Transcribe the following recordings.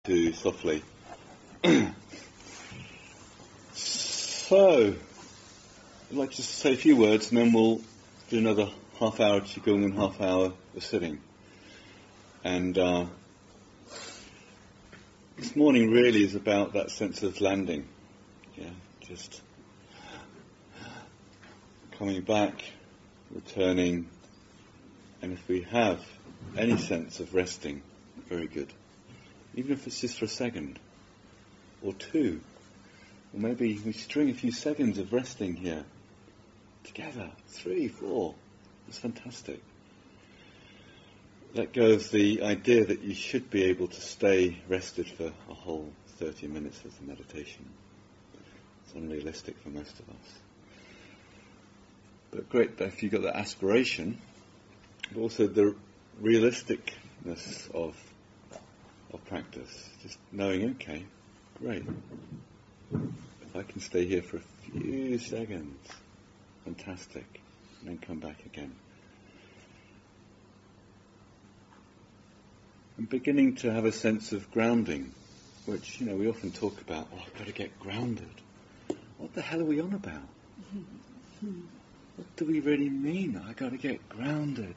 Too softly. So, I'd like to say a few words and then we'll do another half hour of Qigong and half hour of sitting. And this morning really is about that sense of landing. Just coming back, returning, and if we have any sense of resting, very good. Even if it's just for a second, or two, or maybe we string a few seconds of resting here, together, 3, 4, it's fantastic. Let go of the idea that you should be able to stay rested for a whole 30 minutes of the meditation. It's unrealistic for most of us. But great if you've got that aspiration, but also the realisticness of practice, just knowing, okay, great, if I can stay here for a few seconds, fantastic, and then come back again. I'm beginning to have a sense of grounding, which, we often talk about, I've got to get grounded. What the hell are we on about? What do we really mean? I've got to get grounded.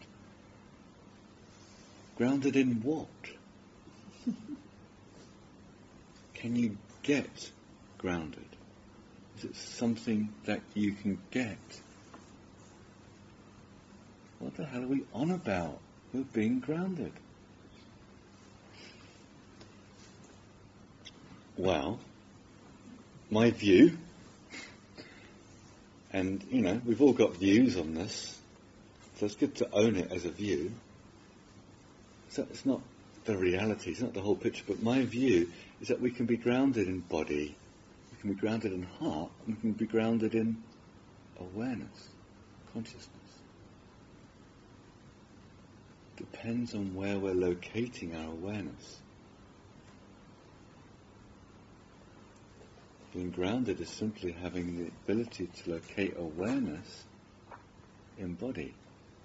Grounded in what? Can you get grounded? Is it something that you can get? What the hell are we on about with being grounded? Well, my view, and we've all got views on this, so it's good to own it as a view. So it's not the reality, it's not the whole picture, but my view is that we can be grounded in body, we can be grounded in heart, and we can be grounded in awareness, consciousness. Depends on where we're locating our awareness. Being grounded is simply having the ability to locate awareness in body.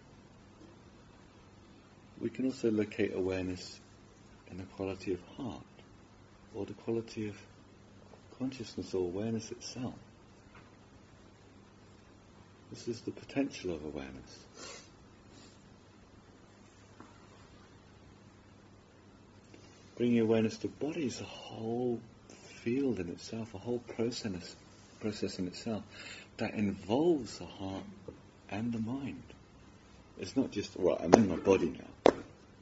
We can also locate awareness in the quality of heart, or the quality of consciousness or awareness itself. This is the potential of awareness. Bringing awareness to body is a whole field in itself, a whole process in itself that involves the heart and the mind. It's not just, right, I'm in my body now.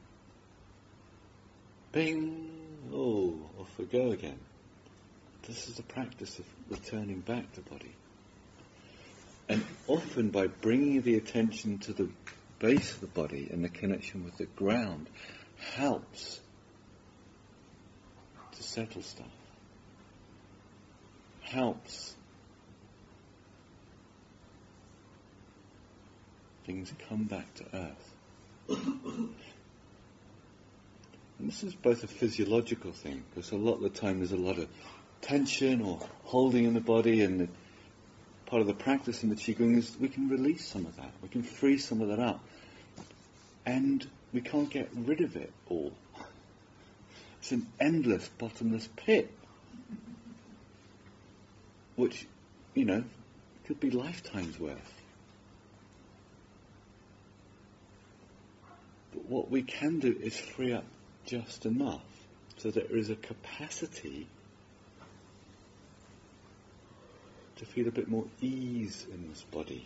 Bing! Oh, off we go again. This is the practice of returning back to body. And often by bringing the attention to the base of the body and the connection with the ground helps to settle stuff. Helps things come back to earth. And this is both a physiological thing, because a lot of the time there's a lot of tension or holding in the body, and part of the practice in the Qigong is we can release some of that, we can free some of that up, and we can't get rid of it all. It's an endless, bottomless pit, which, could be lifetimes worth. But what we can do is free up just enough so that there is a capacity to feel a bit more ease in this body.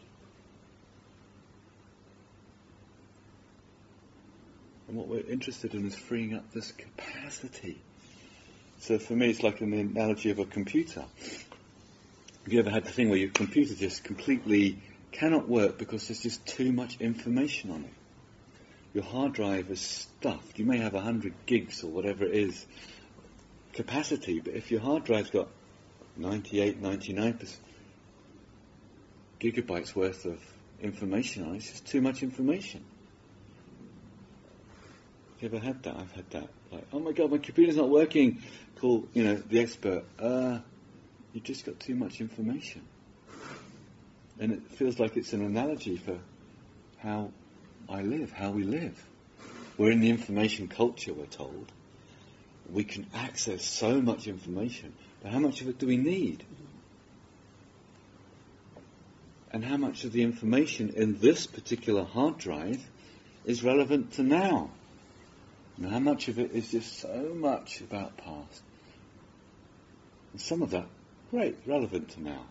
And what we're interested in is freeing up this capacity. So for me, it's like in the analogy of a computer. Have you ever had the thing where your computer just completely cannot work because there's just too much information on it? Your hard drive is stuffed. You may have 100 gigs or whatever it is capacity, but if your hard drive's got 98, 99% gigabytes worth of information on it, it's just too much information. You ever had that? I've had that. Like, oh my God, my computer's not working. Call, the expert. You've just got too much information. And it feels like it's an analogy for how I live, how we live. We're in the information culture, we're told. we can access so much information, but how much of it do we need? And how much of the information in this particular hard drive is relevant to now? And how much of it is just so much about past? And some of that, great, relevant to now.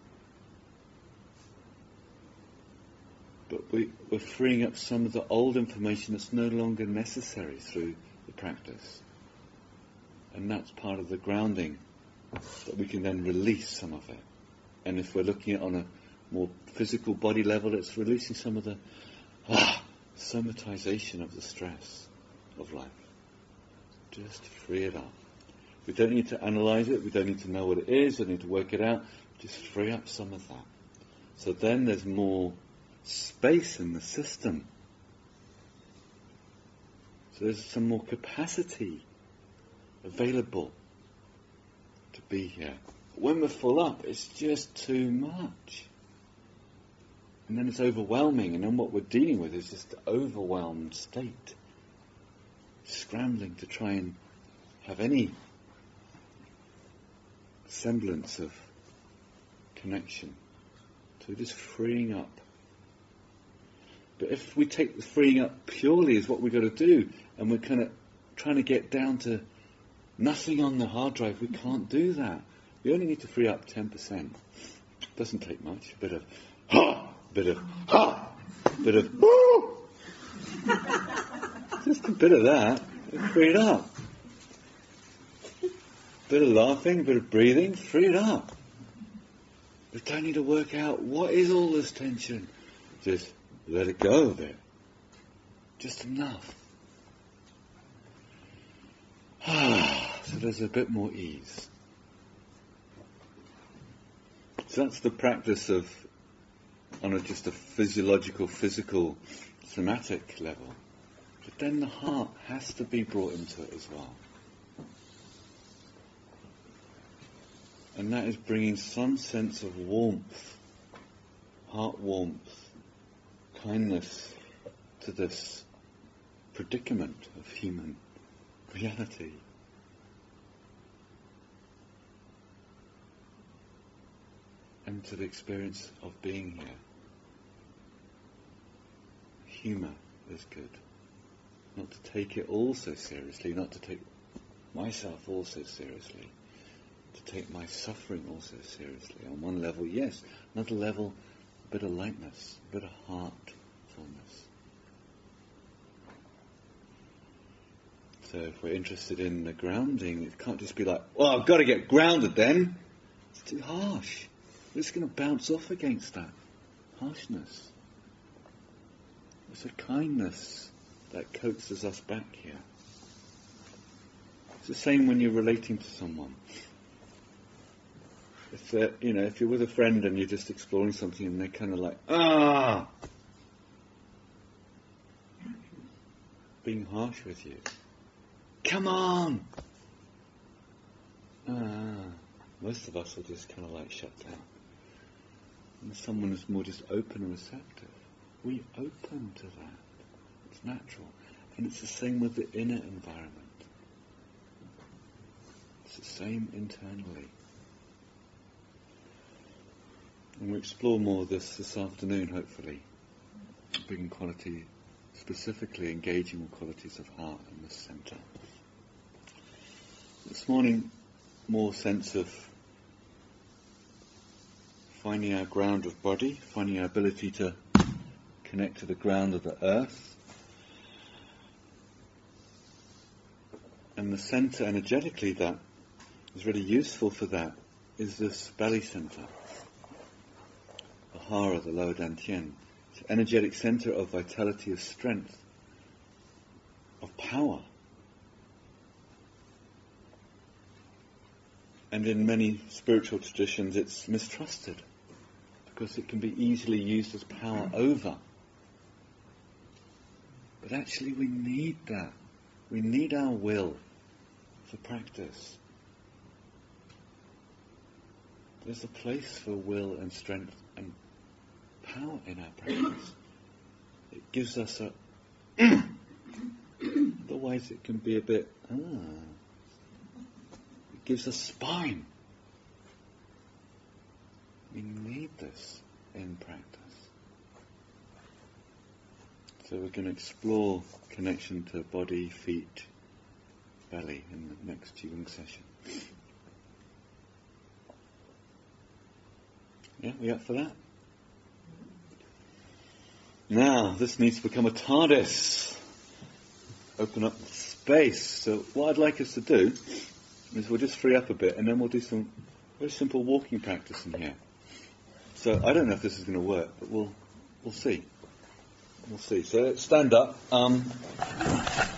But we're freeing up some of the old information that's no longer necessary through the practice. And that's part of the grounding, that we can then release some of it. And if we're looking at on a more physical body level, it's releasing some of the somatization of the stress of life. Just free it up. We don't need to analyze it, we don't need to know what it is, we don't need to work it out, just free up some of that. So then there's more space in the system. So there's some more capacity available to be here. When we're full up, it's just too much. And then it's overwhelming, and then what we're dealing with is just an overwhelmed state. Scrambling to try and have any semblance of connection. So just freeing up. But if we take the freeing up purely as what we've got to do, and we're kind of trying to get down to nothing on the hard drive, we can't do that. We only need to free up 10%. Doesn't take much. A bit of bit of just a bit of that, free it up. Bit of laughing, bit of breathing, free it up. We don't need to work out what is all this tension. Just let it go of it. Just enough. So there's a bit more ease. So that's the practice of, on just a physiological, physical, somatic level. But then the heart has to be brought into it as well. And that is bringing some sense of warmth, heart warmth, kindness to this predicament of human reality. And to the experience of being here. Humour is good. Not to take it all so seriously, not to take myself all so seriously, to take my suffering also seriously. On one level, yes. Another level, a bit of lightness, a bit of heartfulness. So if we're interested in the grounding, it can't just be like, well, I've got to get grounded then. It's too harsh. We're just going to bounce off against that harshness. It's a kindness that coaxes us back here. It's the same when you're relating to someone. If if you're with a friend and you're just exploring something and they're kind of like, being harsh with you. Come on! Most of us will just kind of like shut down. And someone is more just open and receptive. We open to that. It's natural. And it's the same with the inner environment. It's the same internally. And we'll explore more of this afternoon, hopefully. Bringing quality, specifically engaging with qualities of heart in the centre. This morning, more sense of finding our ground of body, finding our ability to connect to the ground of the earth. And the centre energetically that is really useful for that is this belly centre. The hara, the lower dantian. It's an energetic centre of vitality, of strength, of power. And in many spiritual traditions it's mistrusted because it can be easily used as power over. But actually we need that. We need our will for practice. There's a place for will and strength and power in our practice. It gives us a... Otherwise it can be a bit... gives us spine. We need this in practice. So we're going to explore connection to body, feet, belly in the next Qigong session. Yeah, we up for that? Now, this needs to become a TARDIS. Open up space. So what I'd like us to do is we'll just free up a bit and then we'll do some very simple walking practice in here. So I don't know if this is going to work, but we'll see. We'll see. So stand up.